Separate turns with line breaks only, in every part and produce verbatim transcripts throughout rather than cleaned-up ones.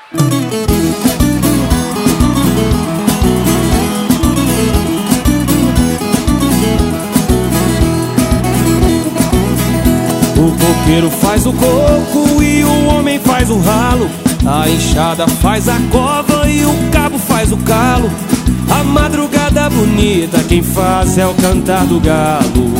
O coqueiro faz o coco e o homem faz o ralo. A enxada faz a cova e o cabo faz o calo. A madrugada bonita quem faz é o cantar do galo.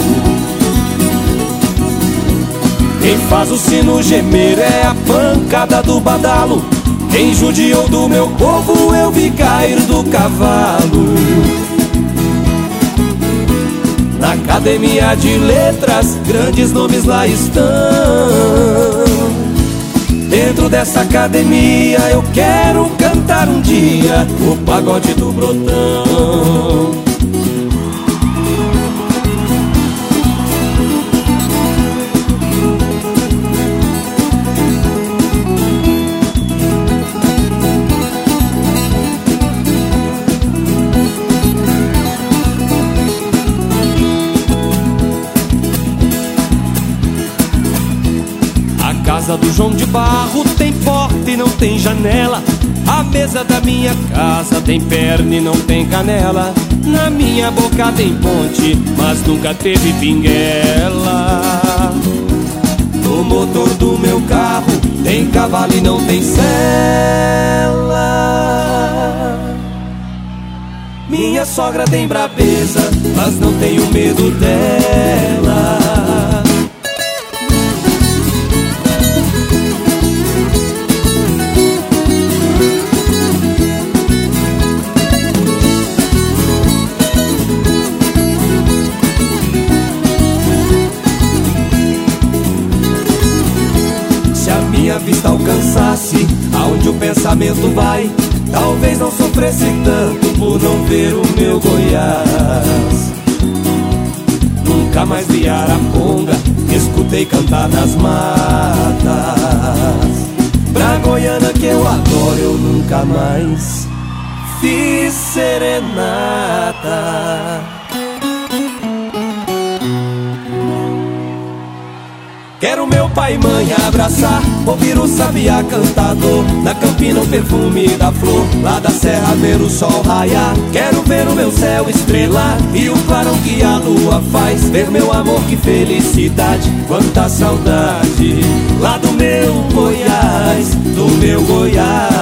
Quem faz o sino gemer é a pancada do badalo. Quem judiou do meu povo eu vi cair do cavalo. Na academia de letras, grandes nomes lá estão. Dentro dessa academia eu quero cantar um dia o pagode do Brotão. A casa do João de Barro tem porta e não tem janela. A mesa da minha casa tem perna e não tem canela. Na minha boca tem ponte, mas nunca teve pinguela. No motor do meu carro tem cavalo e não tem sela. Minha sogra tem brabeza, mas não tenho medo dela. Minha vista alcançasse aonde o pensamento vai, talvez não sofresse tanto por não ver o meu Goiás. Nunca mais vi Araponga, escutei cantar nas matas. Pra Goiânia que eu adoro eu nunca mais fiz serenata. Quero meu pai e mãe abraçar, ouvir o sabiá cantador, na campina o perfume da flor, lá da serra ver o sol raiar. Quero ver o meu céu estrelar e o clarão que a lua faz, ver meu amor, que felicidade, quanta saudade, lá do meu Goiás, do meu Goiás.